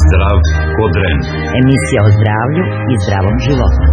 Zdrav ko dren. Emisija o zdravlju i zdravom životu.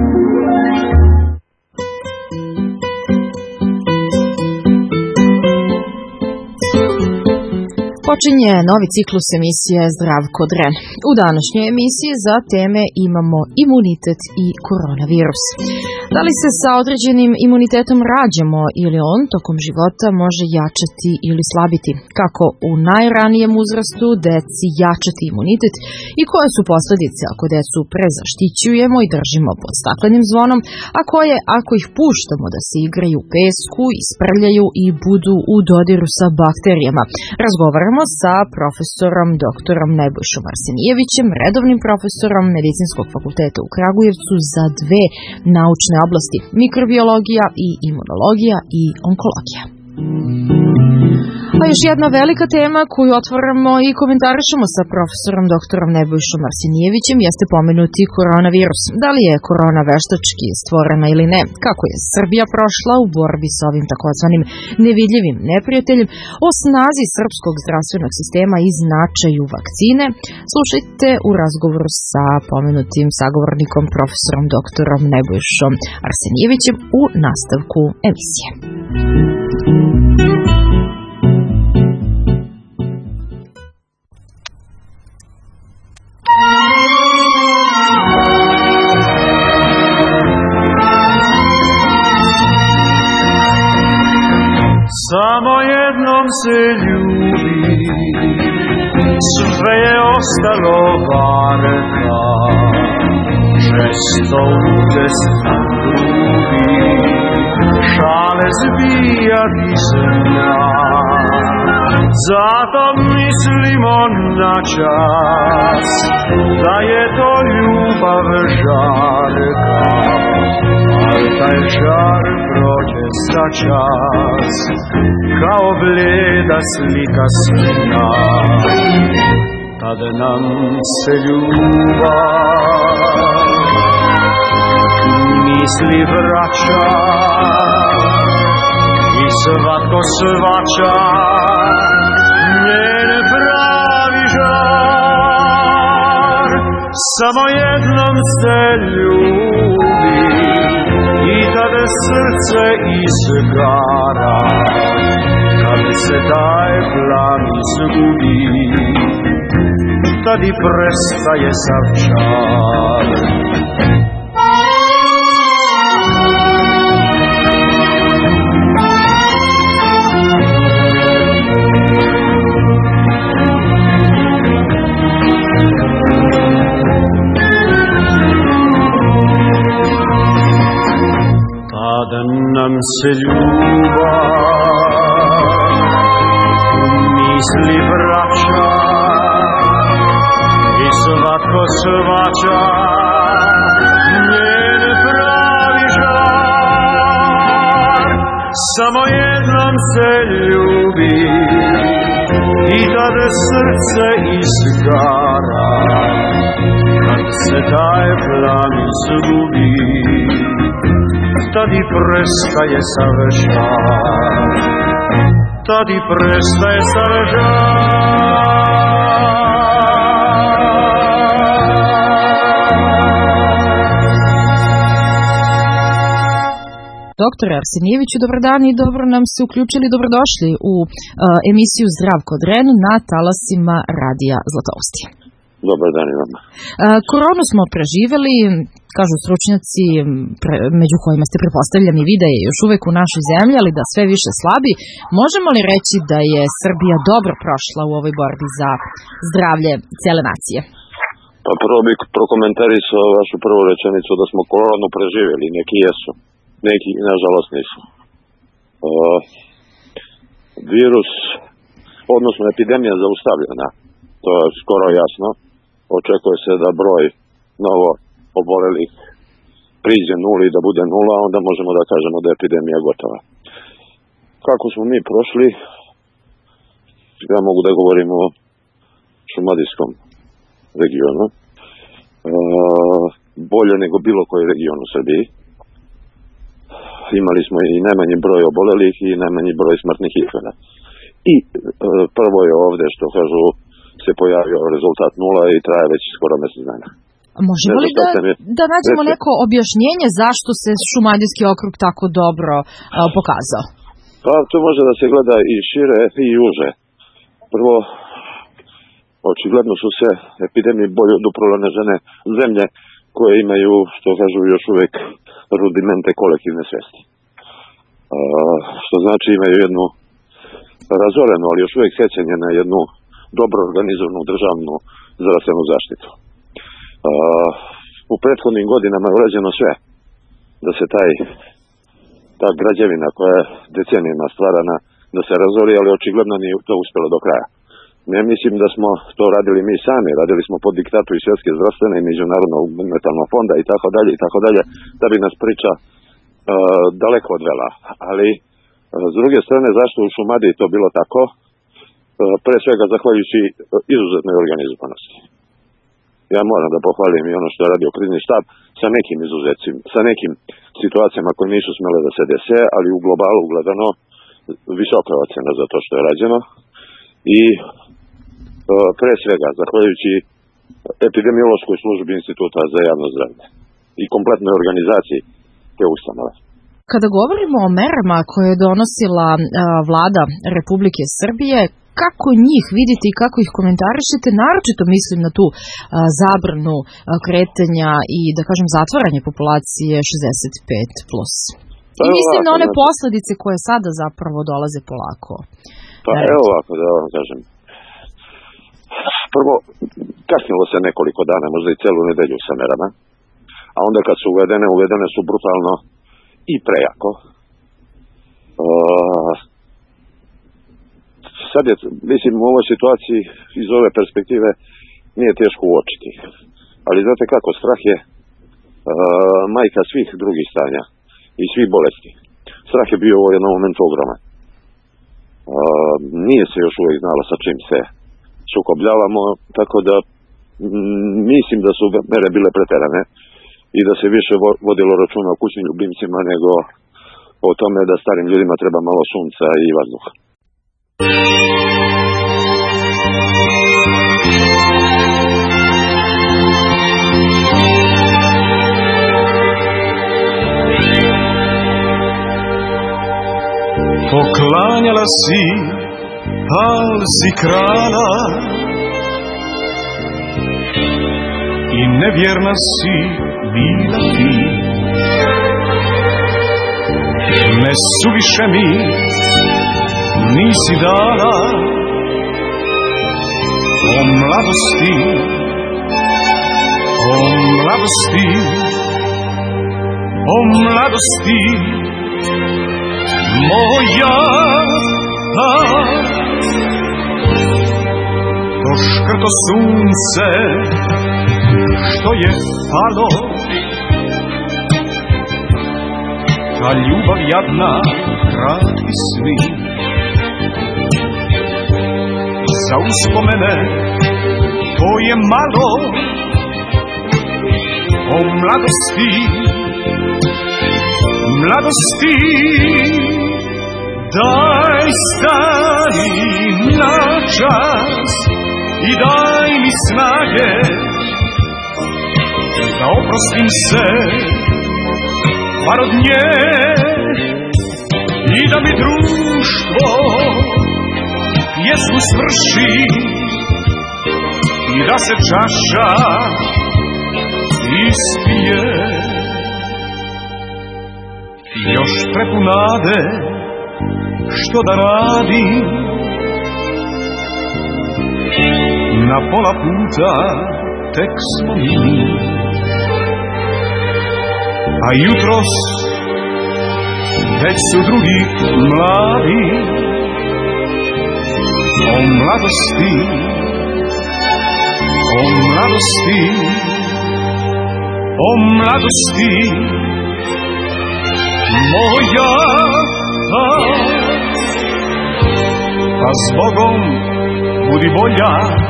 Počinje novi ciklus emisije Zdrav ko dren. U današnjoj emisiji za teme imamo imunitet i koronavirus. Da li se sa određenim imunitetom rađamo ili on tokom života može jačati ili slabiti? Kako u najranijem uzrastu deci jačati imunitet i koje su posljedice ako decu prezaštićujemo i držimo pod staklenim zvonom, a koje ako ih puštamo da se igraju u pesku, isprljaju i budu u dodiru sa bakterijama? Razgovaramo sa profesorom doktorom Nebojšom Arsenijevićem, redovnim profesorom Medicinskog fakulteta u Kragujevcu za dve naučne oblasti: mikrobiologija i imunologija i onkologija. A još jedna velika tema koju otvaramo i komentarišemo sa profesorom doktorom Nebojšom Arsenijevićem jeste pomenuti koronavirus. Da li je korona veštački stvorena ili ne? Kako je Srbija prošla u borbi sa ovim takozvanim nevidljivim neprijateljem? O snazi srpskog zdravstvenog sistema i značaju vakcine slušajte u razgovoru sa pomenutim sagovornikom profesorom doktorom Nebojšom Arsenijevićem u nastavku emisije. Samo jednom se ljubi, sve je ostalo varka, često udesna grubi, šale zbijati zemlja. Zato mislimo na čas, da je to ljubav žarka, ali taj žar prođe za čas, kao blijeda slika sna. Tad nam se ljubav misli vraća i svatko svača njen pravi žar. Samo jednom se ljubi i tad srce izgara, kad se taj plan izgubi, tad i prestaje sav čar. Tada nam se ljubav misli vraća i svatko svača njen pravi žar. Samo jednom se ljubi i tada srce izgara, kad se taj plan izgubi, tad i prestaje sav žar, tad i prestaje sav žar. Doktore Arsenijeviću, dobar dan i dobro nam se uključili, dobrodošli u emisiju Zdrav ko dren na talasima Radija Zlatovsti. Dobar dan i vama. Koronu smo preživeli, kažu stručnjaci, među kojima ste pretpostavljam i vi da je još uvek u našoj zemlji, ali da sve više slabi. Možemo li reći da je Srbija dobro prošla u ovoj borbi za zdravlje cele nacije? Pa prvo bih prokomentarisao vašu prvu rečenicu da smo koronu preživjeli. Neki jesu, neki nažalost nisu. Virus, odnosno epidemija zaustavljena, to je skoro jasno. Očekuje se da broj novo obolelih priđe nuli, da bude nula, onda možemo da kažemo da je epidemija gotova. Kako smo mi prošli, ja mogu da govorim o šumadijskom regionu, bolje nego bilo koji region u Srbiji. Imali smo i najmanji broj obolelih i najmanji broj smrtnih ishoda. I prvo je ovde, što kažu, se pojavio rezultat 0 i traje već skoro mjesec dana. Možemo li da nađemo neko objašnjenje zašto se Šumadijski okrug tako dobro pokazao? Pa to može da se gleda i šire i uže. Prvo, očigledno su se epidemije bolje oduprle žene zemlje koje imaju, što kažu, još uvijek rudimente kolektivne svijesti. Što znači imaju jednu razorenu, ali još uvijek sjećanje na jednu dobro organizovanu državnu zdravstvenu zaštitu. U prethodnim godinama je urađeno sve da se ta građevina koja je decenijama stvarana da se razori, ali očigledno nije to uspjelo do kraja. Ne mislim da smo to radili mi sami, radili smo pod diktatu i Svjetske zdravstvene i Međunarodnog monetarnog fonda i tako dalje, da bi nas priča daleko odvela. Ali s druge strane, zašto u Šumadiji to bilo tako? Pre svega zahvaljujući izuzetnoj organizovanosti. Ja moram da pohvalim i ono što je radio krizni štab sa nekim izuzecima, sa nekim situacijama koje nisu smjele da se dese, ali u globalu gledano visoka ocena za to što je rađeno i pre svega zahvaljujući epidemiološkoj službi Instituta za javno zdravlje i kompletnoj organizaciji te ustanove. Kada govorimo o merama koje je donosila vlada Republike Srbije, kako njih vidite i kako ih komentarišete, naročito mislim na tu zabranu kretanja i, da kažem, zatvaranje populacije 65+. I mislim na one posljedice koje sada zapravo dolaze polako. Pa evo ovako da vam kažem. Prvo, kasnilo se nekoliko dana, možda i celu nedelju sa merama, a onda kad su uvedene su brutalno i prejako. Sad je, mislim, u ovoj situaciji iz ove perspektive nije teško uočiti. Ali znate kako, strah je majka svih drugih stanja i svih bolesti. Strah je bio u jednom momentu ogroman. Nije se još uvijek znalo sa čim se sukobljavamo, tako da mislim da su mere bile preterane i da se više vodilo računa o kućnim ljubimcima nego o tome da starim ljudima treba malo sunca i vazduha. Poklanjala si, al si krala i nevjerna si bila ti. Ne suviše mi nisi dala o mladosti, o mladosti, o mladosti moja. To škrto sunce što je palo, ta ljubav jadna, kratki sni, za uspomene to je malo. O mladosti, mladosti, daj stani na čas i daj mi snage da oprostim se bar od nje i da mi društvo pjesmu svrši i da se čaša ispije. Još trepu nade što da radi, na pola puta tek smo mi, a jutros već su drugi mladi. O mladosti, o mladosti, o mladosti moja. Pa s Bogom budi bolja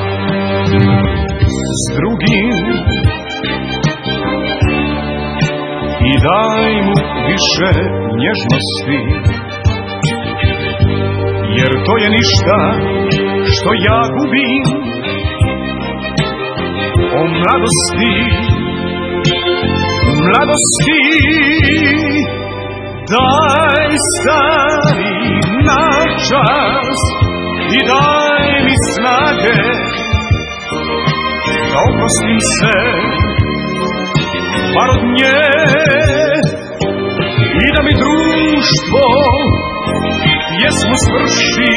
s drugim i daj mu više nježnosti, jer to je ništa što ja gubim mladosti, mladosti, daj stari na čas i daj mi snage da oprostim se bar od nje i da mi društvo pjesmu svrši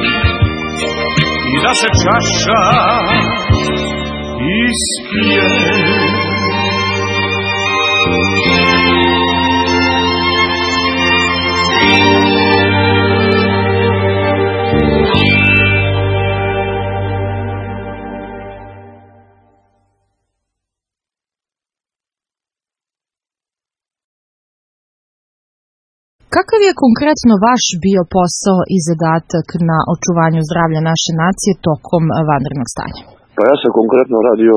i da se čaša ispije. Kakav je konkretno vaš bio posao i zadatak na očuvanju zdravlja naše nacije tokom vanrednog stanja? Pa ja sam konkretno radio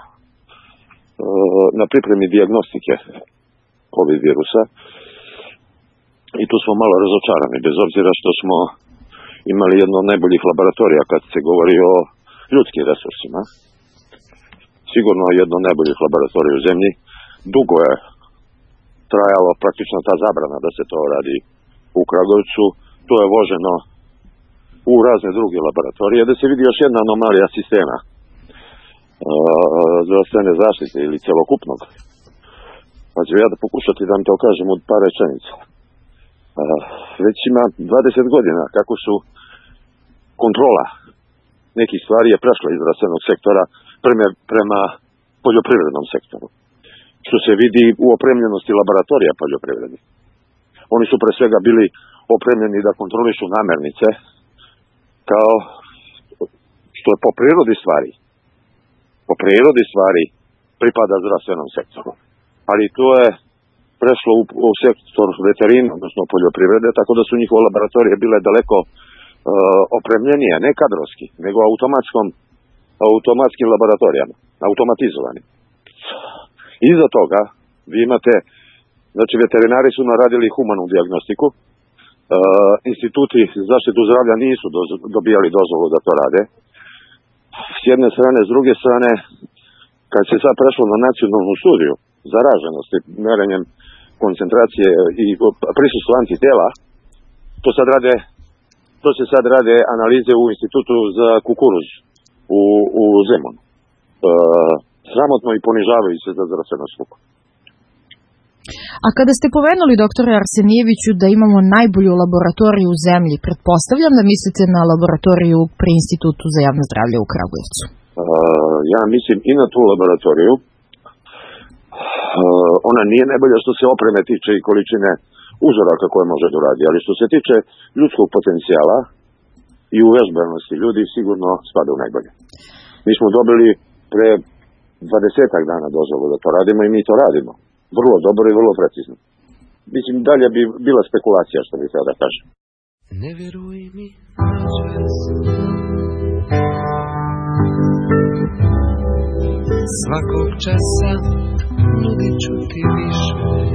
na pripremi dijagnostike COVID virusa i tu smo malo razočarani, bez obzira što smo imali jedno od najboljih laboratorija kad se govori o ljudskim resursima. Sigurno jedno od najboljih laboratorija u zemlji. Dugo je trajalo praktično ta zabrana da se to radi u Kragujevcu. To je voženo u razne druge laboratorije, da se vidi još jedna anomalija sistema zdravstvene zaštite ili celokupnog. Pa ću ja da pokušati da vam to kažem od par rečenica. Već ima 20 godina kako su kontrola nekih stvari je prešla iz zdravstvenog sektora prema poljoprivrednom sektoru. Što se vidi u opremljenosti laboratorija poljoprivrednih. Oni su pre svega bili opremljeni da kontrolišu namirnice, kao što je po prirodi stvari pripada zdravstvenom sektoru. Ali to je prešlo u sektor veterine, odnosno poljoprivrede, tako da su njihove laboratorije bile daleko opremljenije, ne kadrovski, nego automatskim laboratorijama, automatizovani. Iza toga vi imate, znači veterinari su naradili humanu dijagnostiku, instituti za zaštitu zdravlja nisu dobijali dozvolu da to rade. S jedne strane, s druge strane, kad se sad prešlo na nacionalnu studiju zaraženosti, merenjem koncentracije i prisustva antitela, to se sad rade analize u institutu za kukuruz u Zemunu. Sramotno i ponižavaju se za zdravstvenu struku. A kada ste pomenuli, doktore Arsenijeviću, da imamo najbolju laboratoriju u zemlji, pretpostavljam da mislite na laboratoriju pri Institutu za javno zdravlje u Kragujevcu. Ja mislim i na tu laboratoriju. Ona nije najbolja što se opreme tiče i količine uzoraka koje može da uradi, ali što se tiče ljudskog potencijala i uvežbanosti ljudi sigurno spada u najbolje. Mi smo dobili pre 20-ak dana dozvolu da to radimo i mi to radimo. Vrlo dobro i vrlo precizno. Mislim, dalje bi bila spekulacija, što bih sada kažem. Ne vjeruj mi noćas, svakog časa nudit ću ti više.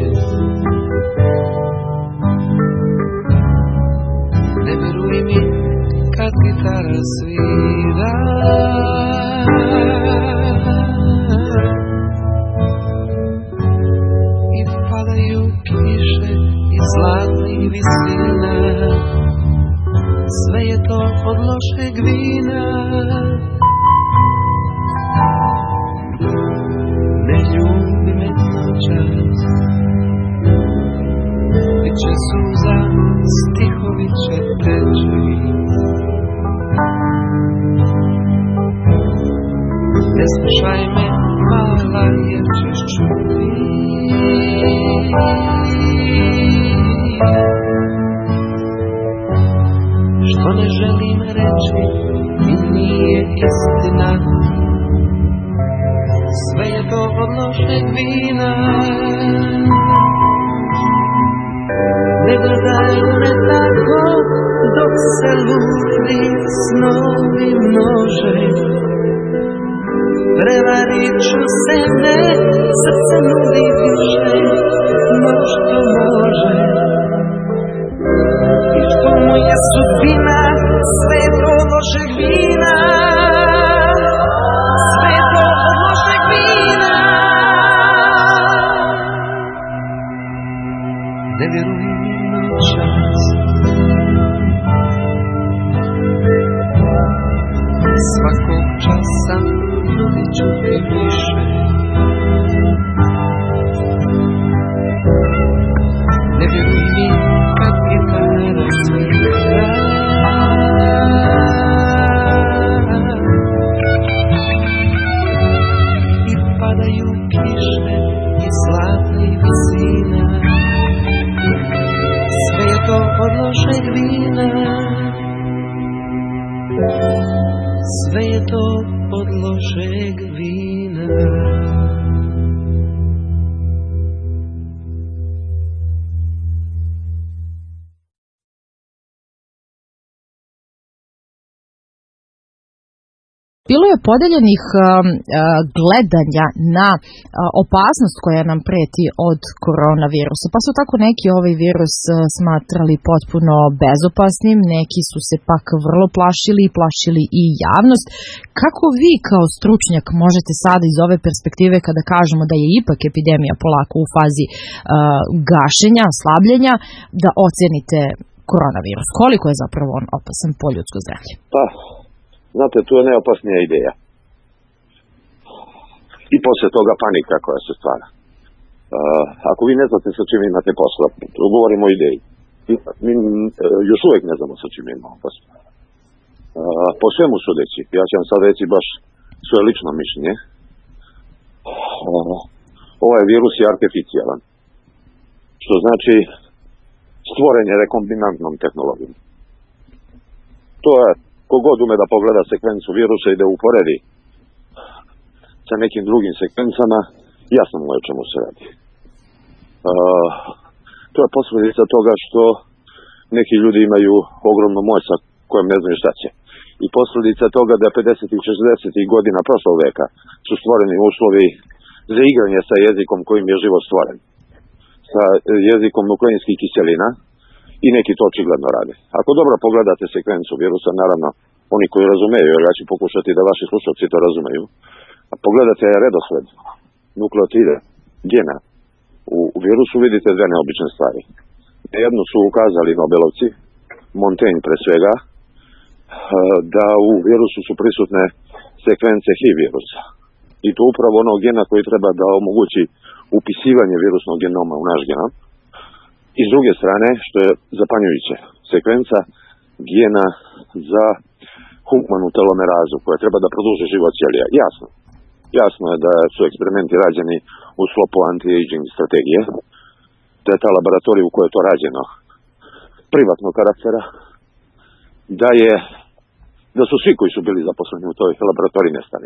Ne vjeruj mi kad gitara svira, padaju kiše iz zlatnih visina, sve je to od lošeg vina. Ne ljubi me noćas, bit će suza, stihovi će teći. Ne slušaj me, mala, jer ćeš čuti što ne želim reći i nije istina. Sve je to od lošeg vina. Ne gledaj me tako dok se lupi snovi množe. Prevarit ću sebe, srce nudi više no što može. I što mu je sudbina, sve to od lošeg vina. Sve to od lošeg vina. padaju kiše iz zlatnih visina. Sve je to od lošeg vina, sve je to od lošeg vina. Bilo je podeljenih gledanja na opasnost koja nam preti od koronavirusa, pa su tako neki ovaj virus smatrali potpuno bezopasnim, neki su se pak vrlo plašili i javnost. Kako vi kao stručnjak možete sada iz ove perspektive, kada kažemo da je ipak epidemija polako u fazi gašenja, slabljenja, da ocenite koronavirus? Koliko je zapravo on opasan po ljudsko zdravlje? Pa, znate, tu je najopasnija ideja. I poslije toga panika koja se stvara. Ako vi ne znate sa čim imate posla, govorimo o ideji. Mi još uvijek ne znamo sa čim imamo posla. Po svemu sudeći, ja ću vam sad reći baš svoje lično mišljenje. Ovaj virus je artificijalan. Što znači stvoren je rekombinantnom tehnologijom. To je, kogod ume da pogleda sekvencu virusa i da uporedi sa nekim drugim sekvencama, jasno mu je o čemu se radi. To je posljedica toga što neki ljudi imaju ogromnu moć sa kojom ne znaju šta će. I posljedica toga da 50. i 60. godina prošlog veka su stvoreni uslovi za igranje sa jezikom kojim je život stvoren. Sa jezikom nukleinskih kiselina i neki to očigledno rade. Ako dobro pogledate sekvencu virusa, naravno, oni koji razumeju, jer ja ću pokušati da vaši slušalci to razumeju, pogledate redosled nukleotide, gena, u virusu vidite dve neobične stvari. Jednu su ukazali Nobelovci, Montaigne pre svega, da u virusu su prisutne sekvence HIV virusa. I to upravo onog gena koji treba da omogući upisivanje virusnog genoma u naš genom. I s druge strane, što je zapanjujuće, sekvenca gena za humanu telomerazu, koja treba da produži život ćelija. Jasno je da su eksperimenti rađeni u sklopu anti-aging strategije, da je ta laboratorija u kojoj je to rađeno privatnog karaktera, da su svi koji su bili zaposleni u toj laboratoriji nestali.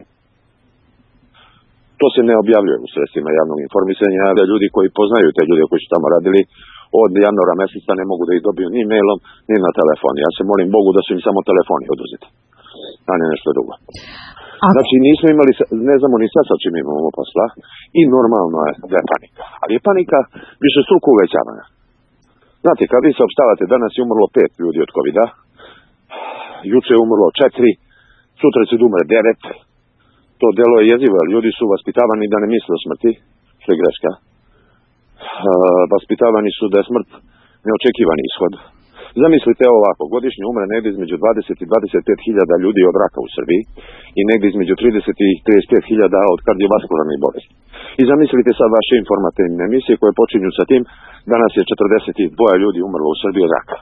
To se ne objavljuje u sredstvima javnog informisanja, da ljudi koji poznaju te ljude koji su tamo radili od januara mjeseca ne mogu da ih dobiju ni mailom, ni na telefon. Ja se molim Bogu da su im samo telefoni oduzeti, a ne nešto drugo. Znači nismo imali, ne znamo ni sad sa čim imamo posla i normalno je da je panika. Ali je panika više struko uvećavana. Znate, kad vi saopštavate danas je umrlo 5 ljudi od COVID-a, juče je umrlo 4, sutra će da umre 9, to delo je jezivo, jer ljudi su vaspitavani da ne misle o smrti, što je greška. Vaspitavani su da je smrt neočekivani ishod. Zamislite ovako, godišnje umre negdje između 20 i 25 hiljada ljudi od raka u Srbiji i negdje između 30 i 35 hiljada od kardiovaskularnih bolesti. I zamislite sad vaše informativne emisije koje počinju sa tim, danas je 42 ljudi umrlo u Srbiji od raka.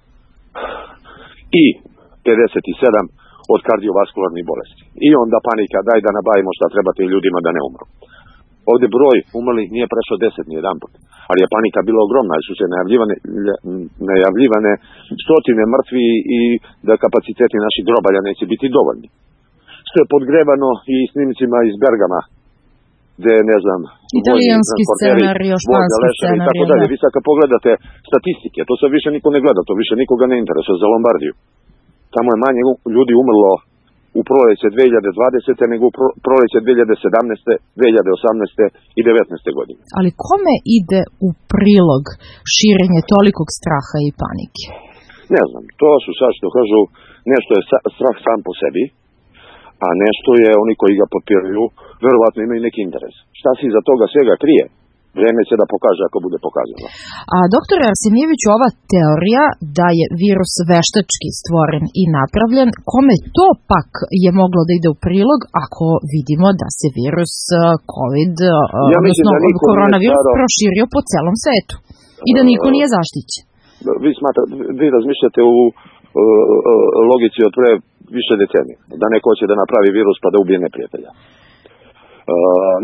I 57 od kardiovaskularnih bolesti. I onda panika, daj da nabavimo šta trebate ljudima da ne umru. Ovdje broj umrlih nije prešao 10 ni jedan put, ali je panika bila ogromna, jer su se najavljivane stotine mrtvi i da kapaciteti naših grobalja neće biti dovoljni. Što je podgrevano i snimcima iz Bergama, gdje, ne znam, italijanski scenarij, španski scenarij, tako dalje. Vi sad kad pogledate statistike, to se više niko ne gleda, to više nikoga ne interesuje za Lombardiju. Tamo je manje ljudi umrlo u proleće 2020. nego u proleće 2017., 2018. i 2019. godine. Ali kome ide u prilog širenje tolikog straha i panike? Ne znam, to su sad što kažu, nešto je strah sam po sebi, a nešto je oni koji ga potpiraju, verovatno imaju neki interes. Šta se iza toga svega krije? Vreme će da pokaže ako bude pokazano. A doktore Arsenijeviću, ova teorija da je virus veštački stvoren i napravljen, kome to pak je moglo da ide u prilog ako vidimo da se virus COVID, odnosno koronavirus proširio po celom svetu i da niko nije zaštićen? Vi razmišljate u logici od pre više decenija. Da neko hoće da napravi virus pa da ubije neprijatelja. Ne.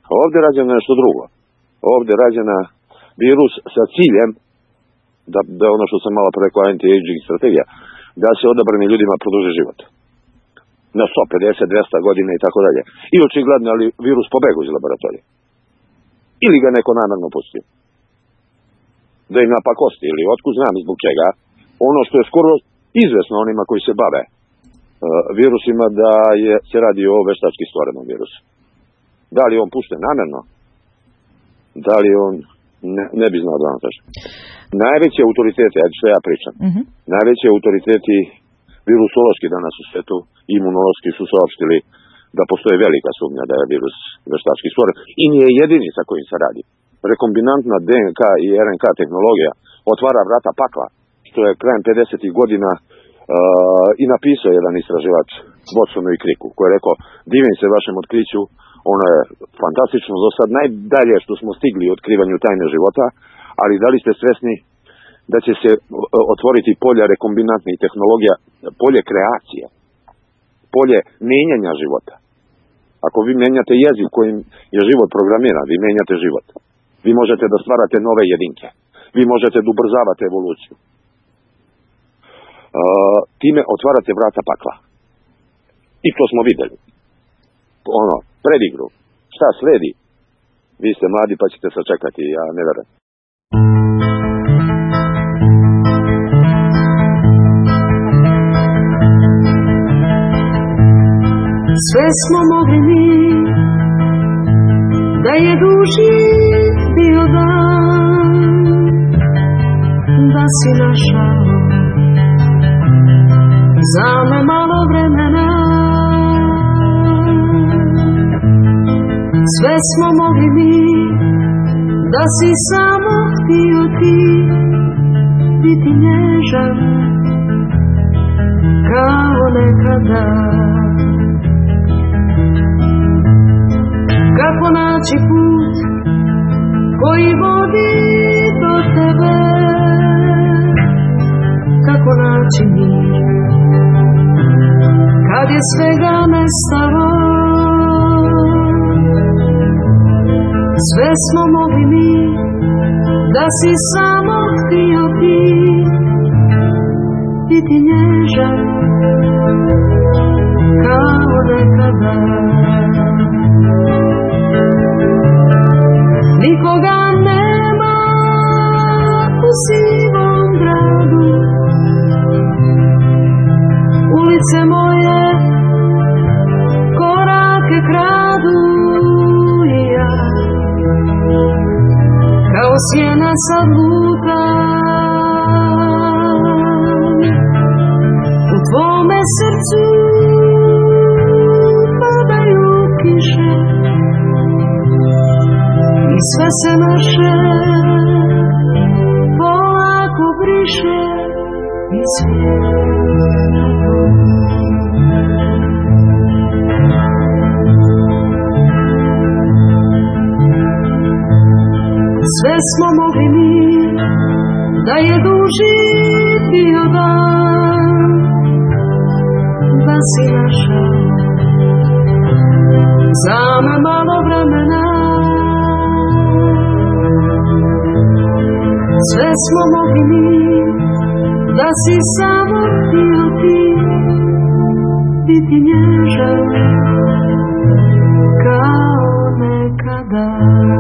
Ovdje je rađeno nešto drugo. Ovdje je rađena virus sa ciljem, da ono što sam malo rekao, anti-aging strategija, da se odabranim ljudima produži život. Na 150, 200 godina i tako dalje. I očigledno, ali virus pobegu iz laboratorije. Ili ga neko namjerno pustio. Da im napakosti, ili otkud znam zbog čega. Ono što je skoro izvesno onima koji se bave virusima, da se radi o veštački stvorenom virusu. Da li on pušten namjerno? Da li on ne bi znao da vam kaže. Najveći autoriteti, što ja pričam, najveći autoriteti virusološki danas u svetu, imunološki su saopštili da postoji velika sumnja da je virus veštački stvoren. I nije jedini sa kojim se radi. Rekombinantna DNK i RNK tehnologija otvara vrata pakla, što je krajem 50. godina i napisao jedan istraživač Watsonu i Cricku, koji je rekao, divim se vašem otkriću, ono je fantastično, do sad najdalje što smo stigli u otkrivanju tajne života, ali da li ste svesni da će se otvoriti polja rekombinantnih tehnologija, polje kreacije, polje menjanja života. Ako vi menjate jezik kojim je život programiran, vi menjate život. Vi možete da stvarate nove jedinke. Vi možete da ubrzavate evoluciju. Time otvarate vrata pakla. I to smo videli. Predigru. Šta sledi? Vi ste mladi pa ćete sačekati, ja ne verujem. Sve smo mogli mi, da je duži bio dan, da si našao za me malo vremena. Sve smo mogli mi, da si samo htio ti biti nježan kao nekada. Kako naći put koji vodi do tebe, kako naći mir kad je svega nestalo. Sve smo mogli mi, da si samo htio ti biti nježan kao nekada. Nikoga nema u sivom gradu, ulice moje korake kradu i ja kao sjena sad lutam. U tvome srcu padaju kiše i sve se naše polako briše i sve smo mogli mi, da je duži bio dan, da si našao za me malo vremena. Sve smo mogli mi, da si samo htio ti biti nježan kao nekada.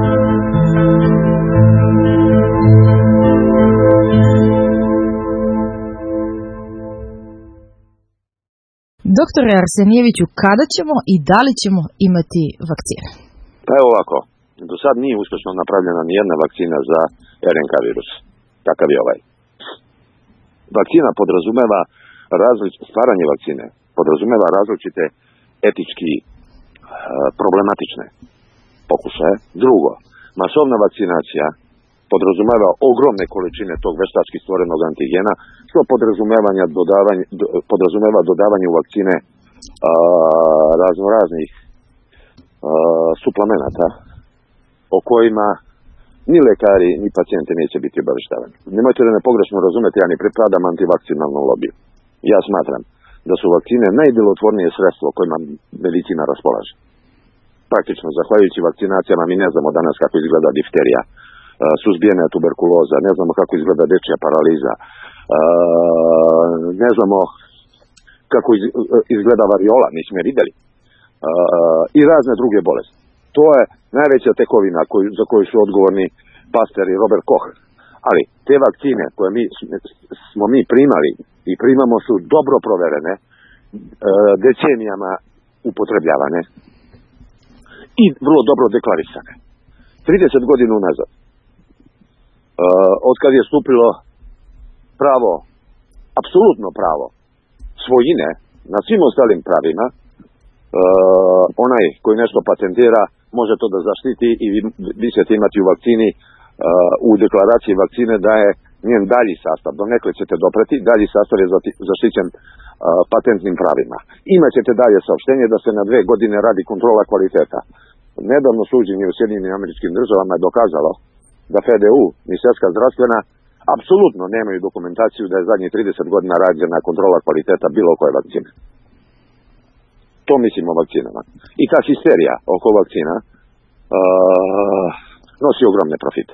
Doktore Arsenijeviću, kada ćemo i da li ćemo imati vakcine? Pa evo ovako, do sad nije uspješno napravljena nijedna vakcina za RNK virus, kakav je ovaj. Vakcina podrazumeva stvaranje vakcine, podrazumeva različite etički problematične pokušaje. Drugo, masovna vakcinacija podrazumeva ogromne količine tog veštački stvorenog antigena, što podrazumeva dodavanje u vakcine raznoraznih suplemenata o kojima ni lekari, ni pacijenti neće biti obaveštavani. Nemojte da me pogrešno razumete, ja ne pripadam antivakcinalnom lobiju. Ja smatram da su vakcine najdjelotvornije sredstvo kojima medicina raspolaže. praktično zahvaljujući vakcinacijama mi ne znamo danas kako izgleda difterija, suzbijena je tuberkuloza, ne znamo kako izgleda dečja paraliza, ne znamo kako izgleda variola, nismo je vidjeli, i razne druge bolesti. To je najveća tekovina za koju su odgovorni Pasteur i Robert Koch. Ali te vakcine koje smo mi primali i primamo su dobro proverene, decenijama upotrebljavane i vrlo dobro deklarisane. 30 godina unazad, od kad je stupilo pravo, apsolutno pravo svojine na svim ostalim pravima, onaj koji nešto patentira može to da zaštiti i vi ćete imati u vakcini, u deklaraciji vakcine da je njen dalji sastav, donekle ćete dopreti, dalji sastav je zaštićen patentnim pravima. Imaćete dalje saopštenje da se na 2 godine radi kontrola kvaliteta. Nedavno suđenje u Sjedinjenim Američkim Državama je dokazalo da FDU i Svjetska zdravstvena apsolutno nemaju dokumentaciju da je zadnjih 30 godina rađena kontrola kvaliteta bilo koje vakcine. To mislimo o vakcinama. I ta histerija oko vakcina nosi ogromne profite.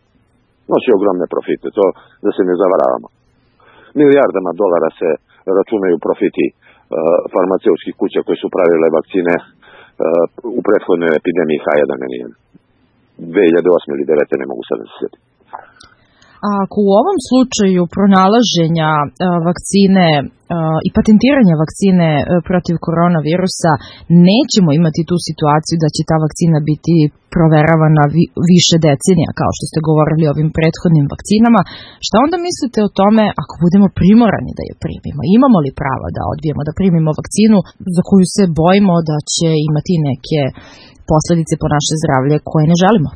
To da se ne zavaravamo. Milijardama dolara se računaju profiti farmaceutskih kuća koje su pravile vakcine u prethodnoj epidemiji H1N1. 2008 ili 2009. ne mogu sad da se sjetim. Ako u ovom slučaju pronalaženja vakcine i patentiranja vakcine protiv koronavirusa nećemo imati tu situaciju da će ta vakcina biti proveravana više decenija, kao što ste govorili o ovim prethodnim vakcinama, šta onda mislite o tome ako budemo primorani da je primimo? Imamo li prava da odbijemo da primimo vakcinu za koju se bojimo da će imati neke posledice po naše zdravlje koje ne želimo?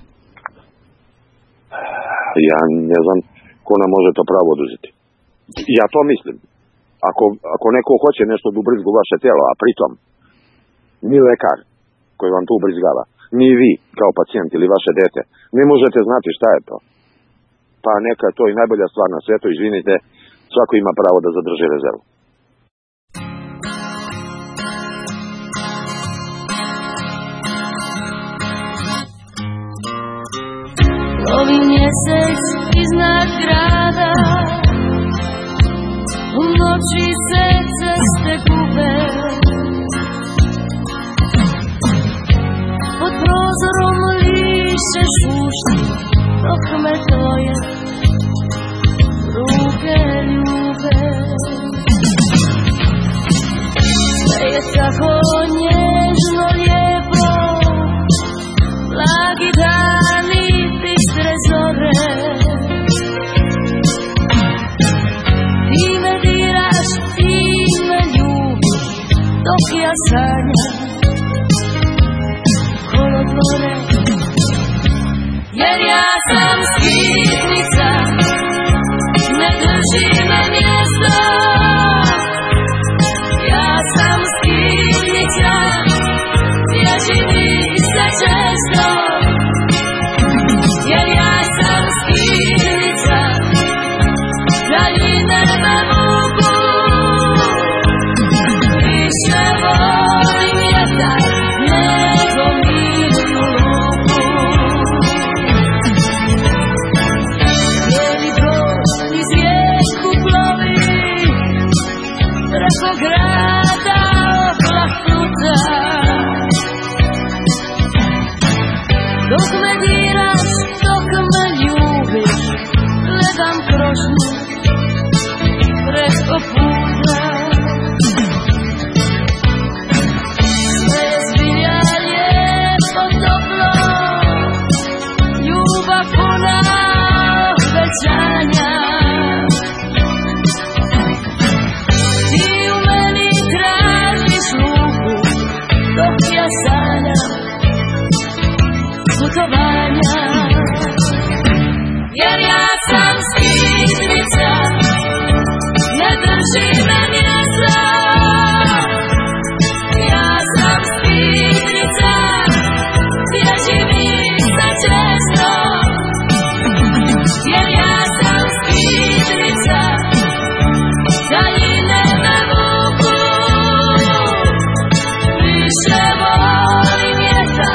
Ja ne znam ko nam može to pravo oduzeti. Ja to mislim. Ako neko hoće nešto da ubrizga u vaše tijelo, a pritom ni lekar koji vam to ubrizgava, ni vi kao pacijent ili vaše dete, ne možete znati šta je to. Pa neka je to i najbolja stvar na svijetu, izvinite, svako ima pravo da zadrži rezervu. Novi mjesec iznad grada, u noći se ceste gube, pod prozorom liše šušti, dok me tvoje ruke ljube. Sve je tako nježno lijepo, blagi dani, bistre zore. Ti me diraš, ti me ljubiš, dok ja sanjam kolodvore. Jer ja sam skitnica, ne drži me mjesto. Ja sam skitnica, bježi mi se često. Jer ja sam skitnica, daljine me vuku. Više volim vjetar nego mirnu luku. Bijeli brod niz rijeku plovi, preko grada oblak pluta. Dok me diraš, dok me ljubiš, gledam krošnju preko puta. Sve je zbilja lijepo toplo, ljubav puna obećanja. Ti u meni tražiš luku, dok ja sanjam putovanja. Jer ja sam skitnica, ne drži me mjesto. Ja sam skitnica, bježi mi se često. Jer ja sam skitnica, daljine me vuku. Više volim vjetar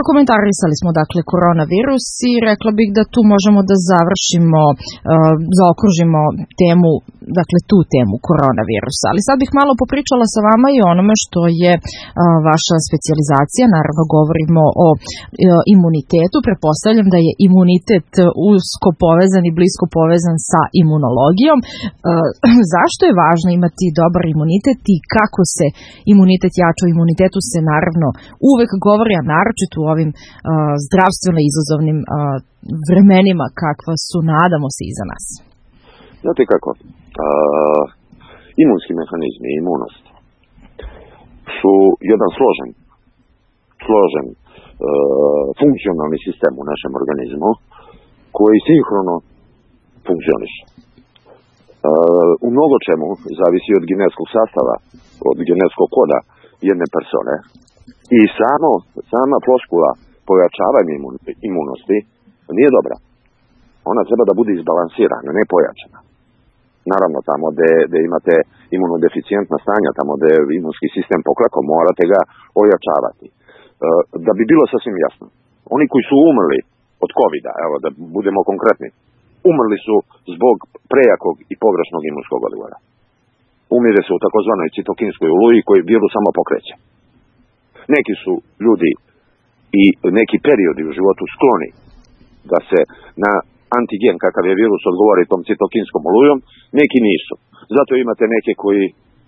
Komentarisali smo dakle koronavirus i rekla bih da tu možemo da završimo, zaokružimo temu, dakle tu temu koronavirusa. Ali sad bih malo popričala sa vama i onome što je vaša specijalizacija. Naravno govorimo o imunitetu. Pretpostavljam da je imunitet usko povezan i blisko povezan sa imunologijom. Zašto je važno imati dobar imunitet i kako se imunitet jača? O imunitetu se naravno uvek govori, a naročito u ovim zdravstveno izazovnim vremenima kakva su, nadamo se, iza nas. Znate kako, imunski mehanizmi i imunost su jedan složen funkcionalni sistem u našem organizmu koji sinhrono funkcioniše. U mnogo čemu zavisi od genetskog sastava, od genetskog koda jedne persone i sama floskula pojačavanja imunosti nije dobra. Ona treba da bude izbalansirana, ne pojačana. Naravno, tamo gde imate imunodeficijentna stanja, tamo gde je imunski sistem poklekao, morate ga ojačavati. Da bi bilo sasvim jasno, oni koji su umrli od COVID-a, evo da budemo konkretni, umrli su zbog prejakog i pogrešnog imunskog odgovora. Umire se u takozvanoj citokinskoj oluji koji virus samo pokreće. Neki su ljudi i neki periodi u životu skloni da se na antigen kakav je virus odgovori tom citokinskom olujom, neki nisu. Zato imate neke koji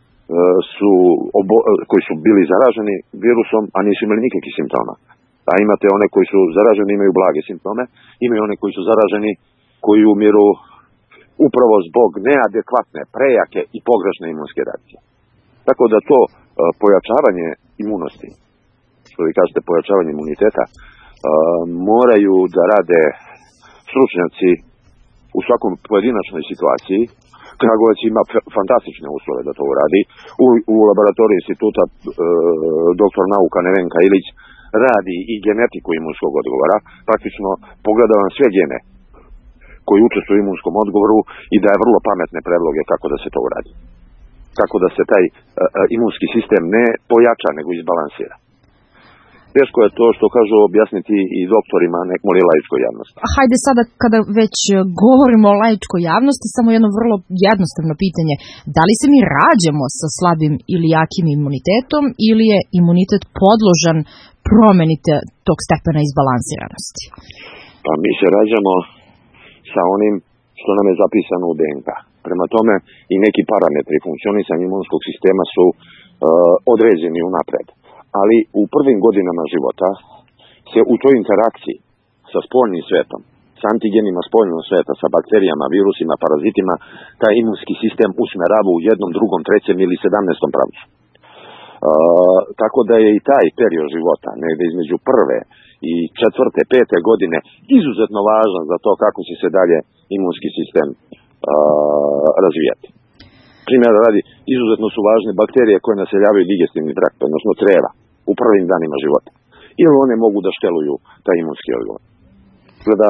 su bili zaraženi virusom, a nisu imali nikakvih simptoma. A imate one koji su zaraženi, imaju blage simptome, imaju one koji su zaraženi, koji umiru upravo zbog neadekvatne, prejake i pogrešne imunske reakcije. Tako da to pojačavanje imunosti, što vi kažete pojačavanje imuniteta, moraju da rade stručnjaci u svakom pojedinačnoj situaciji. Kragujevac ima fantastične uslove da to uradi. U laboratoriji instituta doktor nauka Nevenka Ilić radi i genetiku imunskog odgovora. Praktično pogleda vam sve gene koji učestvuju u imunskom odgovoru i daje vrlo pametne predloge kako da se to uradi. Kako da se taj imunski sistem ne pojača, nego izbalansira. Teško je to što kažu objasniti i doktorima, nek moli laičkoj javnosti. Hajde sada, kada već govorimo o laičkoj javnosti, samo jedno vrlo jednostavno pitanje. Da li se mi rađamo sa slabim ili jakim imunitetom ili je imunitet podložan promeni tog stepena izbalansiranosti? Pa mi se rađamo sa onim što nam je zapisano u DNK. Prema tome i neki parametri funkcionisanja imunskog sistema su određeni unapred. Ali u prvim godinama života se u toj interakciji sa spoljnim svetom, sa antigenima spoljnog sveta, sa bakterijama, virusima, parazitima, taj imunski sistem usmerava u jednom, drugom, trećem ili 17. pravcu. Tako da je i taj period života, negde između prve i 4., 5. godine, izuzetno važan za to kako će se dalje imunski sistem razvijati. Primjer radi, izuzetno su važne bakterije koje naseljavaju digestivni trakt, odnosno creva, u prvim danima života. Ili one mogu da šteluju taj imunski odgovor. Gleda,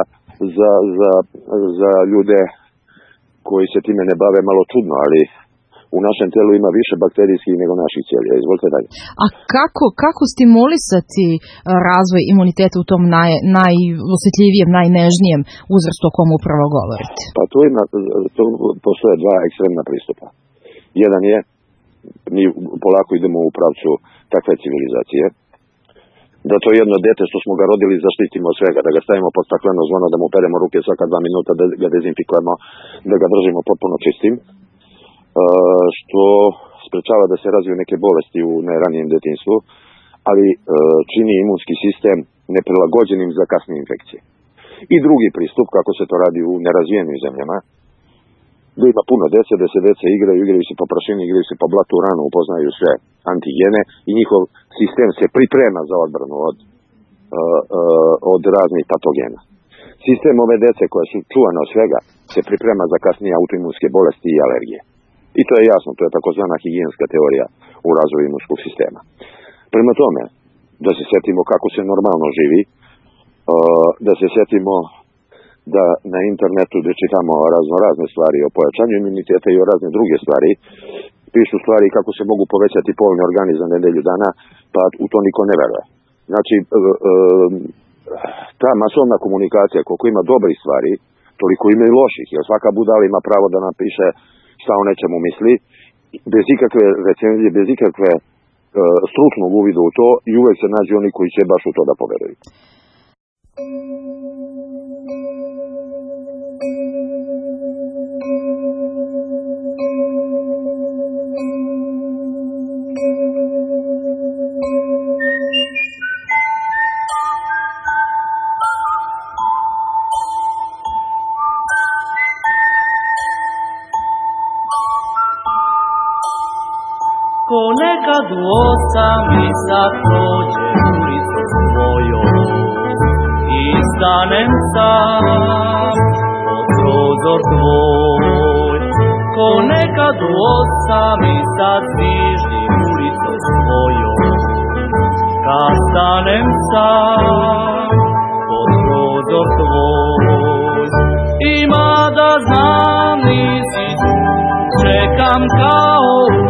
za ljude koji se time ne bave malo čudno, ali u našem telu ima više bakterijskih nego naših ćelija. Izvolite dalje. A kako stimulisati razvoj imuniteta u tom najosjetljivijem, najnežnijem uzrastu o kom upravo govorite? Pa tu postoje dva ekstremna pristupa. Jedan je, mi polako idemo u pravcu takve civilizacije, da to jedno dete što smo ga rodili zaštitimo od svega, da ga stavimo pod stakleno zvono, da mu peremo ruke svaka 2 minuta, da ga dezinfikujemo, da ga držimo potpuno čistim, što sprečava da se razviju neke bolesti u najranijem detinjstvu, ali čini imunski sistem neprilagođenim za kasnije infekcije. I drugi pristup, kako se to radi u nerazvijenim zemljama, da ima puno dece, da se dece igraju se po prašini, igraju se po blatu, rano upoznaju sve antigene i njihov sistem se priprema za odbranu od raznih patogena. Sistem ove dece koja su čuvana od svega se priprema za kasnije autoimunske bolesti i alergije. I to je jasno, to je takozvana higijenska teorija u razvoju imunskog sistema. Prema tome, da se sjetimo kako se normalno živi, da se sjetimo da na internetu gdje čitamo razne stvari o pojačanju imuniteta i o razne druge stvari, pišu stvari kako se mogu povećati polni organi za nedelju dana, pa u to niko ne veruje. Znači, ta masovna komunikacija, koliko ima dobrih stvari, toliko ima i loših, jer svaka budala ima pravo da napiše šta o nečemu misli, bez ikakve recenzije, bez ikakve stručnog uvida u to, i uvek se nađu oni koji će baš u to da poveruju. Ponekad u 8 sad prođe ulicom svojom i stanem sam pod prozor tvoj. Ponekad u 8 sad zviždi ulicom svojom, kad stanem sam pod prozor tvoj. Ima da znam nisi tu, čekam kao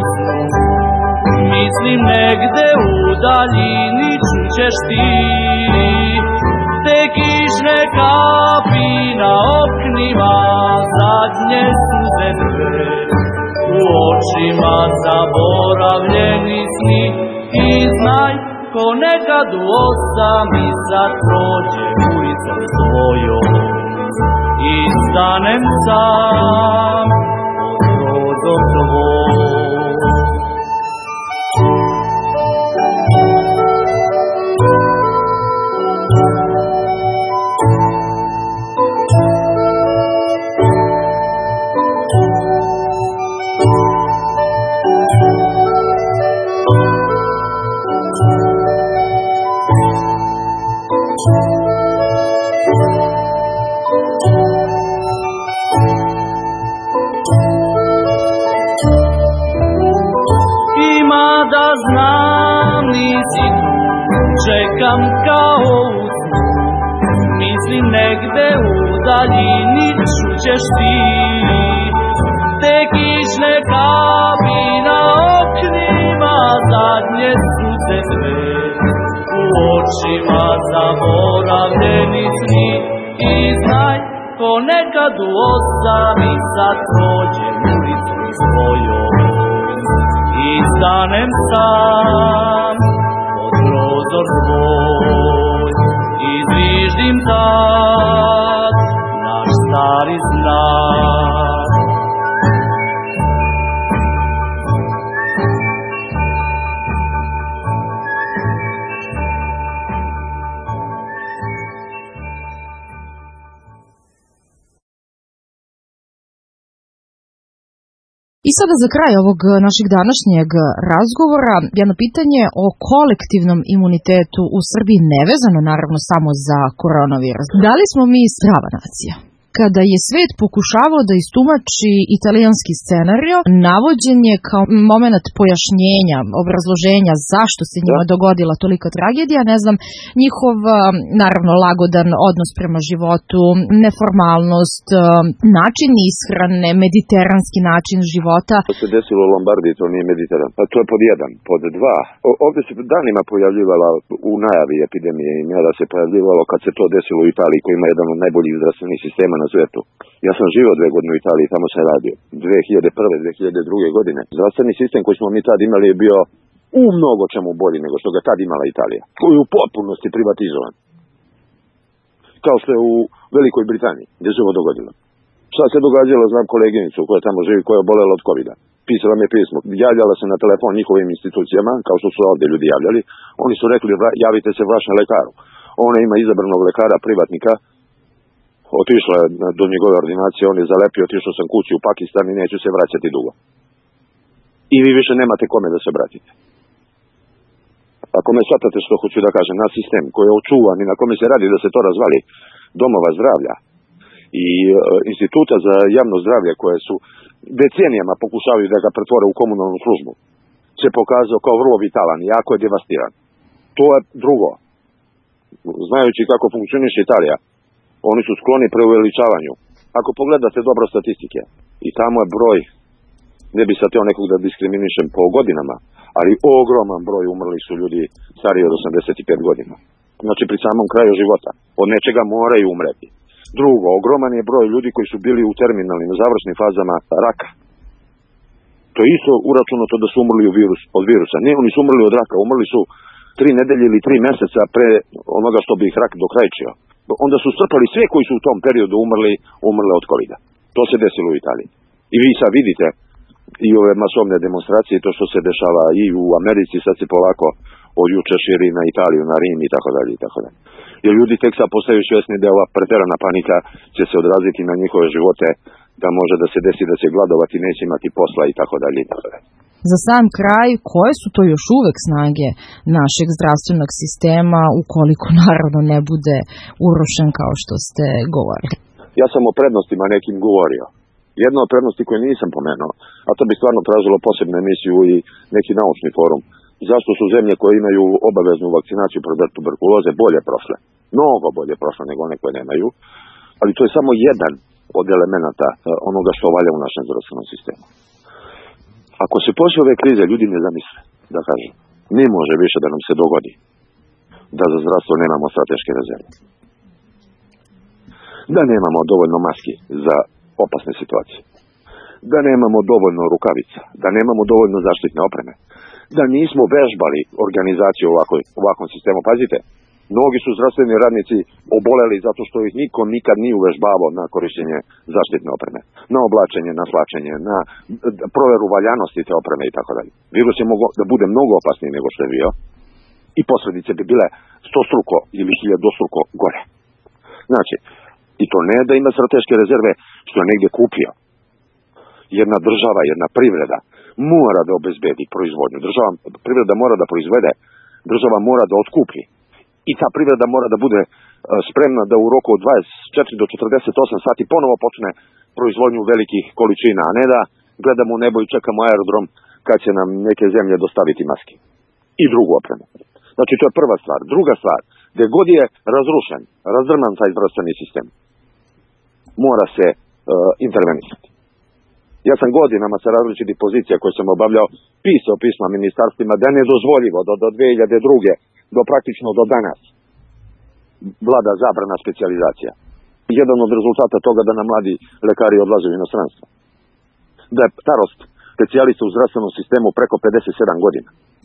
mislim negde u daljini čućeš ti te kišne kapi na oknima, zadnje suze tve u očima, zaboravljeni sni. I znaj, ponekad u 8 sad prođe ulicom svojom i stanem sam pod prozor tvoj. Da znam nisi tu, čekam kao u snu, mislim negde u daljini čućeš ti te kišne kapi na oknima, zadnje suze tve u očima, zaboravljeni sni. I znaj, ponekad u 8 sad prođe ulicom svojom i stanem sam pod prozor tvoj i zviždim tad naš stari znak. I sada za kraj ovog našeg današnjeg razgovora jedno pitanje o kolektivnom imunitetu u Srbiji, nevezano naravno samo za koronavirus. Da li smo mi zdrava nacija? Kada je svet pokušavao da istumači italijanski scenario, navođen je kao moment pojašnjenja, obrazloženja zašto se njima dogodila tolika tragedija, ne znam, njihov naravno lagodan odnos prema životu, neformalnost, način ishrane, mediteranski način života. To se desilo u Lombardiji, to nije Mediteran. Pa to je pod jedan. Pod dva, ovdje se danima pojavljivala u najavi epidemije i mjera se pojavljivalo kad se to desilo u Italiji, koji ima jedan od najboljih zdravstvenih sistema na svijetu. Ja sam živio 2 godine u Italiji, tamo sam radio. 2001. 2002. godine. Zdravstveni sistem koji smo mi tad imali je bio u mnogo čemu bolji nego što ga tad imala Italija. Koji je u potpunosti privatizovan. Kao što je u Velikoj Britaniji, gdje se ovo dogodilo. Šta se događalo, znam koleginicu koja tamo živi, koja je obolela od COVID-a. Pisala mi je pismo, javljala se na telefon njihovim institucijama, kao što su ovdje ljudi javljali. Oni su rekli, javite se vašem lekaru. Ona ima izabranog lekara, privatnika. Otišla je do njegove ordinacije, on je zalepio, otišao sam kući u Pakistan i neću se vraćati dugo. I vi više nemate kome da se vratite. Ako me shvatate što hoću da kažem, na sistem koji je očuvan i na kome se radi da se to razvali, domova zdravlja i instituta za javno zdravlje koje su decenijama pokušavaju da ga pretvore u komunalnu službu, se pokazao kao vrlo vitalan i jako je devastiran. To je drugo. Znajući kako funkcioniše Italija, oni su skloni preuveličavanju. Ako pogledate dobro statistike, i tamo je broj, ne bi sad teo nekog da diskriminišem po godinama, ali ogroman broj umrli su ljudi stariji od 85 godina. Znači pri samom kraju života. Od nečega moraju umreti. Drugo, ogroman je broj ljudi koji su bili u terminalnim, u završnim fazama raka. To je isto uračunato da su umrli od virusa. Ne, oni su umrli od raka, umrli su 3 nedelje ili 3 meseca pre onoga što bi ih rak dokrajčio. Onda su strpali sve koji su u tom periodu umrle od COVID-a. To se desilo u Italiji. I vi sad vidite i ove masovne demonstracije, to što se dešava i u Americi, sad se polako od juče širi na Italiju, na Rim i tako dalje i tako dalje. Jer ljudi tek sad postaju svjesni da ova preterana panika će se odraziti na njihove živote, da može da se desi da će gladovati, neće imati posla i tako dalje i tako dalje. Za sam kraj, koje su to još uvek snage našeg zdravstvenog sistema ukoliko naravno ne bude urušen kao što ste govorili? Ja sam o prednostima nekim govorio. Jedna od prednosti koje nisam pomenuo, a to bi stvarno tražilo posebnu emisiju i neki naučni forum. Zašto su zemlje koje imaju obaveznu vakcinaciju protiv tuberkuloze bolje prošle? Mnogo bolje prošle nego one koje nemaju, ali to je samo jedan od elemenata onoga što valja u našem zdravstvenom sistemu. Ako se poslije ove krize ljudi ne zamisle, da kažu, ne može više da nam se dogodi da za zdravstvo nemamo strateške rezerve. Da nemamo dovoljno maski za opasne situacije. Da nemamo dovoljno rukavica. Da nemamo dovoljno zaštitne opreme. Da nismo vežbali organizaciju u ovakvom sistemu. Pazite, mnogi su zdravstveni radnici oboleli zato što ih niko nikad nije uvežbavao na korištenje zaštitne opreme. Na oblačenje, na slačenje, na proveru valjanosti te opreme i tako dalje. Virus je mogao da bude mnogo opasniji nego što je bio i posljedice bi bile 100-struko ili 1000-struko gore. Znači, i to ne da ima strateške rezerve što je negdje kupio. Jedna država, jedna privreda mora da obezbedi proizvodnju. Privreda mora da proizvede, država mora da otkupi. I ta privreda mora da bude spremna da u roku od 24 do 48 sati ponovo počne proizvodnju velikih količina, a ne da gledamo u nebo i čekamo aerodrom kad će nam neke zemlje dostaviti maske. I drugu opremu. Znači to je prva stvar. Druga stvar, gdje god je razrušen, razdrman taj zdravstveni sistem, mora se intervenisati. Ja sam godinama sa različitih pozicija koje sam obavljao pisao pisma ministarstvima da je nedozvoljivo do 2002. do praktično do danas vlada zabrana specijalizacija. Jedan od rezultata toga da nam mladi lekari odlaze u inostranstvo. Da je starost specijalista u zdravstvenom sistemu preko 57 godina.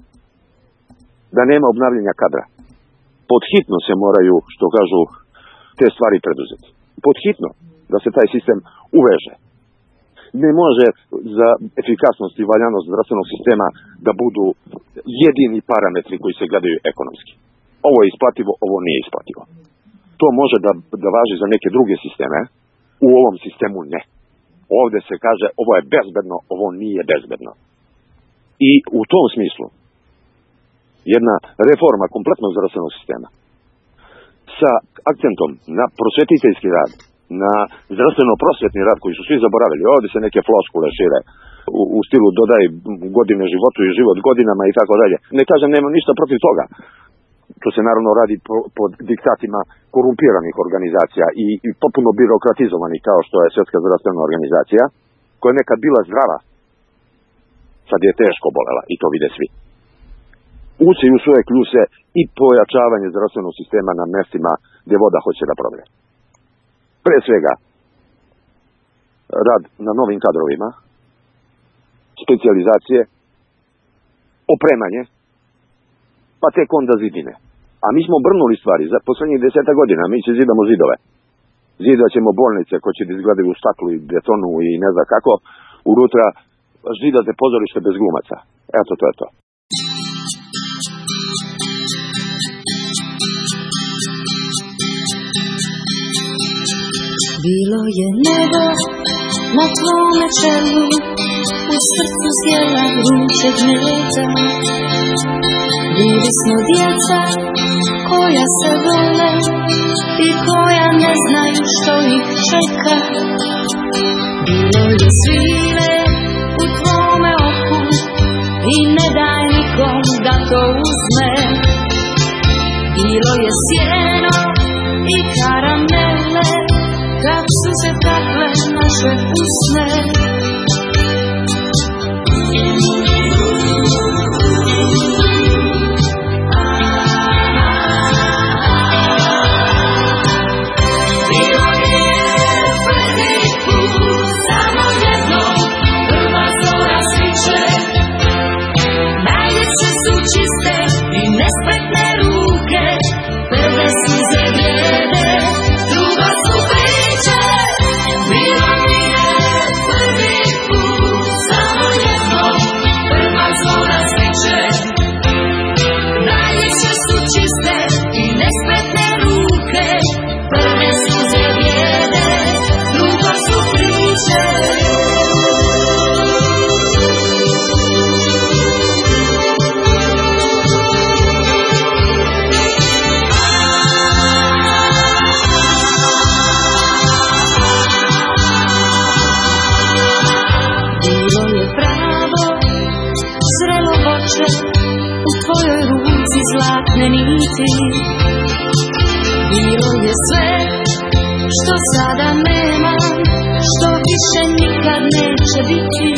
Da nema obnavljanja kadra. Pod hitno se moraju, što kažu, te stvari preduzeti. Pod hitno da se taj sistem uveže. Ne može za efikasnost i valjanost zdravstvenog sistema da budu jedini parametri koji se gledaju ekonomski. Ovo je isplativo, ovo nije isplativo. To može da važi za neke druge sisteme, u ovom sistemu ne. Ovdje se kaže ovo je bezbedno, ovo nije bezbedno. I u tom smislu jedna reforma kompletnog zdravstvenog sistema sa akcentom na prosvetiteljski rad, na zdravstveno-prosvetni rad koji su svi zaboravili. Ovdje se neke floskule šire u stilu dodaj godine životu i život godinama i tako dalje. Ne kažem, nemam ništa protiv toga. To se naravno radi pod diktatima korumpiranih organizacija i potpuno birokratizovanih kao što je Svjetska zdravstvena organizacija, koja je nekad bila zdrava, sad je teško bolela i to vide svi. Ući u svoje kljuse i pojačavanje zdravstvenog sistema na mjestima gdje voda hoće da provre. Pre svega, rad na novim kadrovima, specijalizacije, opremanje, pa tek onda zidine. A mi smo brnuli stvari za posljednjih 10 godina, mi će zidamo zidove. Zidat ćemo bolnice koje će da izgledaju u staklu i betonu i ne znam kako, unutra zidate pozorište bez glumaca. Eto, to je to. Bilo je nebo na tvome čelu, u srcu sjela vruće gnjeta. Bili smo djeca koja se vole i koja ne znaju što ih čeka. Bilo je svile u tvome oku i ne daj nikom da to uzme. Bilo je sjeno i karamele kad su se takle naše usne. zlatne niti. Bilo je sve što sada nema, što više nikad neće biti.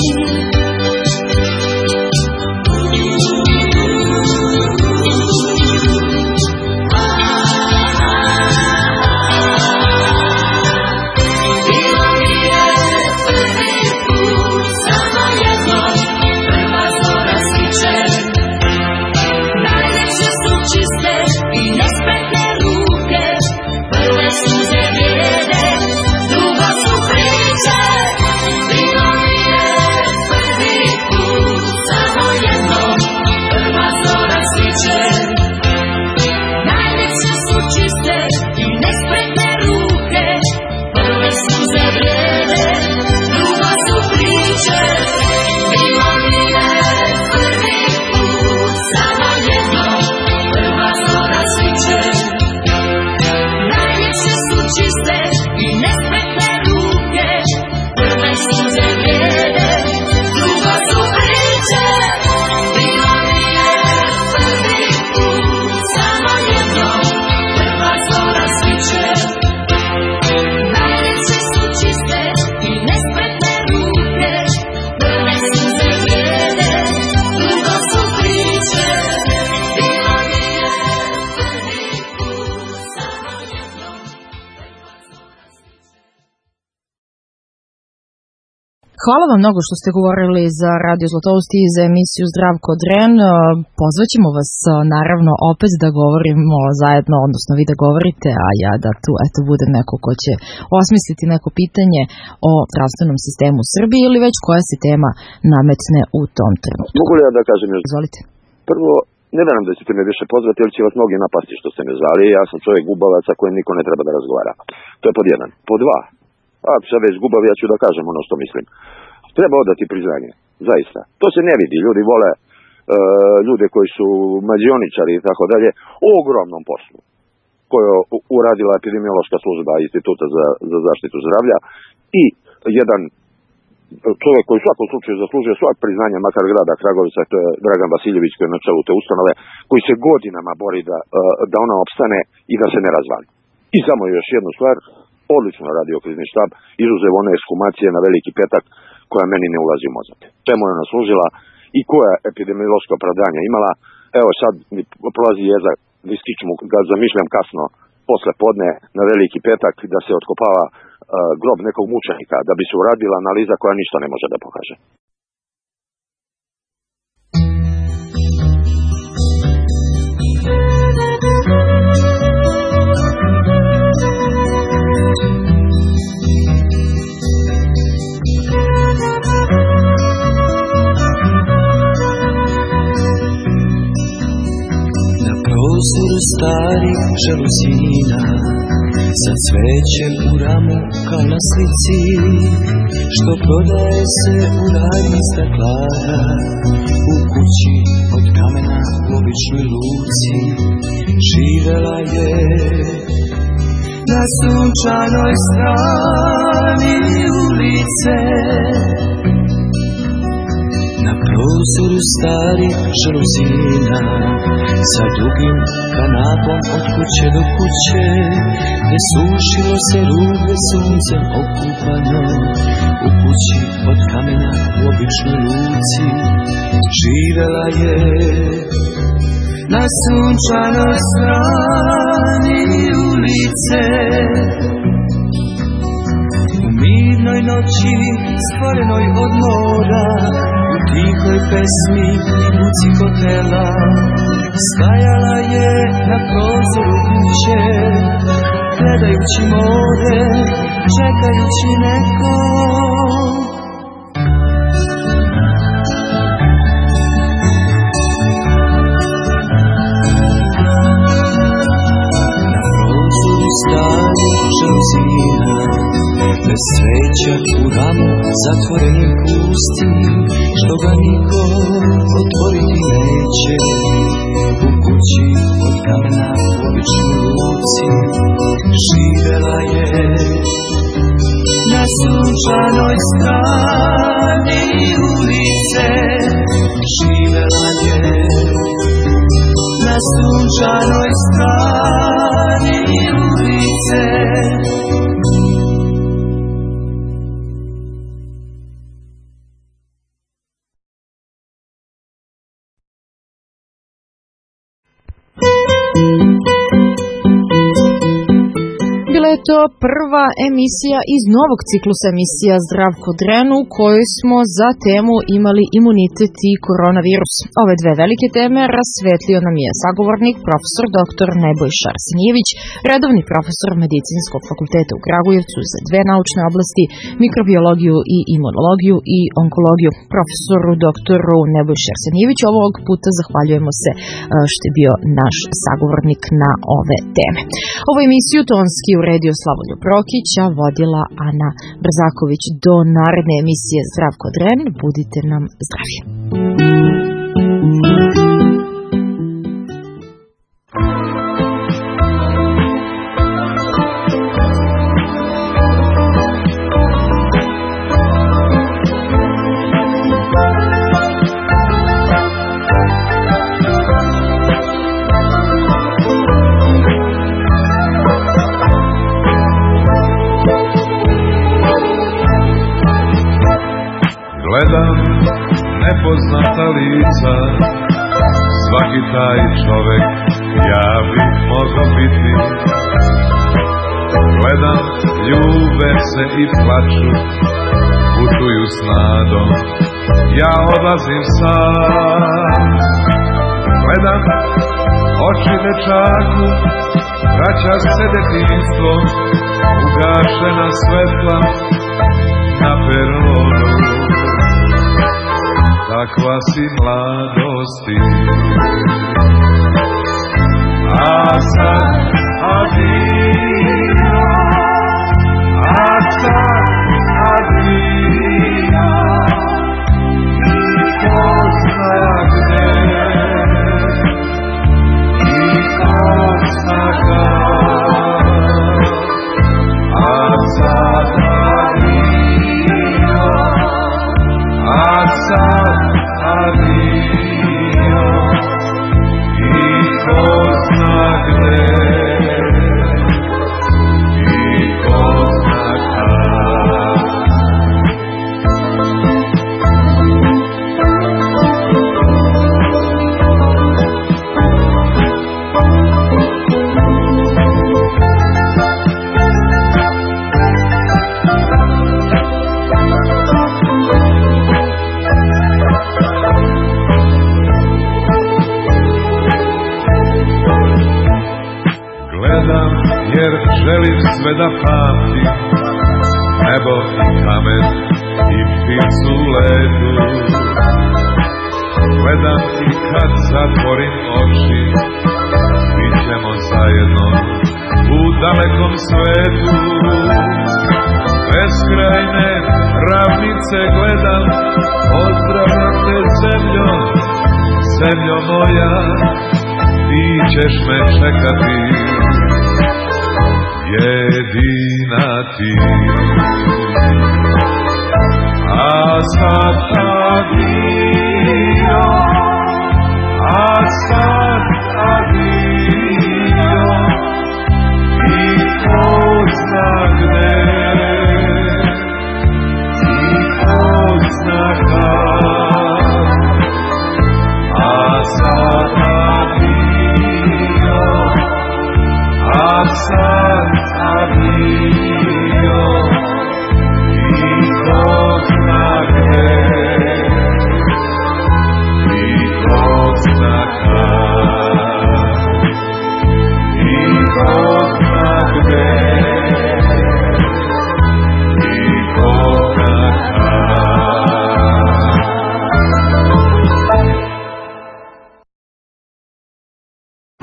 Hvala vam mnogo što ste govorili za Radio Zlatoust i za emisiju Zdrav ko dren. Pozvaćemo vas naravno opet da govorimo zajedno, odnosno vi da govorite, a ja da tu budem neko ko će osmisliti neko pitanje o zdravstvenom sistemu u Srbiji ili već koja se tema nametne u tom trenutku. Mogu li ja da kažem još? Izvolite. Prvo, ne verujem da ćete me više pozvati, jer će vas mnogi napasti što ste me zvali. Ja sam čovjek gubavaca kojem niko ne treba da razgovara. To je pod jedan. Pod dva. Sad već gubav, ja ću da kažem ono što mislim. Treba odati priznanje, zaista. To se ne vidi. Ljudi vole ljude koji su mađioničari i tako dalje, o ogromnom poslu koju je uradila epidemiološka služba Instituta za zaštitu zdravlja i jedan čovjek koji u svakom slučaju zaslužuje svak priznanja, makar grada Kragovica, to je Dragan Vasiljević koji je na čelu te ustanove, koji se godinama bori da ona opstane i da se ne razvali. I samo još jednu stvar, odlično radio krizni štab, izuzev one ekshumacije na Veliki petak, koja meni ne ulazi u mozak. Čemu je ona služila i koja epidemiološka opravdanja imala. Evo sad mi prolazi jeza, ga zamišljam kasno posle podne na Veliki petak da se otkopava grob nekog mučenika, da bi se uradila analiza koja ništa ne može da pokaže. Prozoru starih žaluzina, sa cvećem u ramu kao na slici, što prodaje se u radnji staklara, u kući od kamena u običnoj luci, živela je na sunčanoj strani ulice. Na prozoru starih žaluzina, sa dugim kanapom od kuće do kuće, gde sušilo se rublje suncem okupano, u kući od kamena u običnoj luci, živela je na sunčanoj strani ulice. U mirnoj noći stvorenoj od mora, u tihoj pesmi i buci hotela, stajala je na prozoru kuće, gledajući more, čekajući nekog. Na prozoru starih žaluzina, bez sveća u ramu zatvorenim pustim, što ga niko otvoriti neće. U kući od kamena u običnoj luci, živela je na sunčanoj strani ulice. Živela je na sunčanoj je to prva emisija iz novog ciklusa emisija Zdrav kod Dren u kojoj smo za temu imali imunitet i koronavirus. Ove dve velike teme rasvetlio nam je sagovornik profesor dr. Nebojša Arsenijević, redovni profesor Medicinskog fakulteta u Kragujevcu za dve naučne oblasti, mikrobiologiju i imunologiju i onkologiju. Profesoru dr. Nebojša Arsenijeviću ovog puta zahvaljujemo se što je bio naš sagovornik na ove teme. Ovu emisiju tonski uredio Slavoljub Rokić, a vodila Ana Brzaković. Do naredne emisije Zdrav kod Dren, budite nam zdravi. Gledam nepoznata lica, svaki taj čovek ja bih mogao biti. Gledam, ljube se i plaču, putuju s nadom, ja odlazim sam. Gledam, oči dečaku, vraća se detinjstvo, ugašena svetla na peronu. Takva si mladosti, a sad adio, a sad adio, i ko zna gde, i ko zna kad, a sad adio, a sad adio, i ko zna gde, i ko zna kad. Jer želim sve da pamtim, nebo i kamen i pticu u ledu. Gledam i kad zatvorim oči, bit ćemo zajedno u dalekom svetu. Beskrajne ravnice gledam, pozdravljam te zemljo, zemljo moja, ti ćeš me čekati. Jedina ti, a sad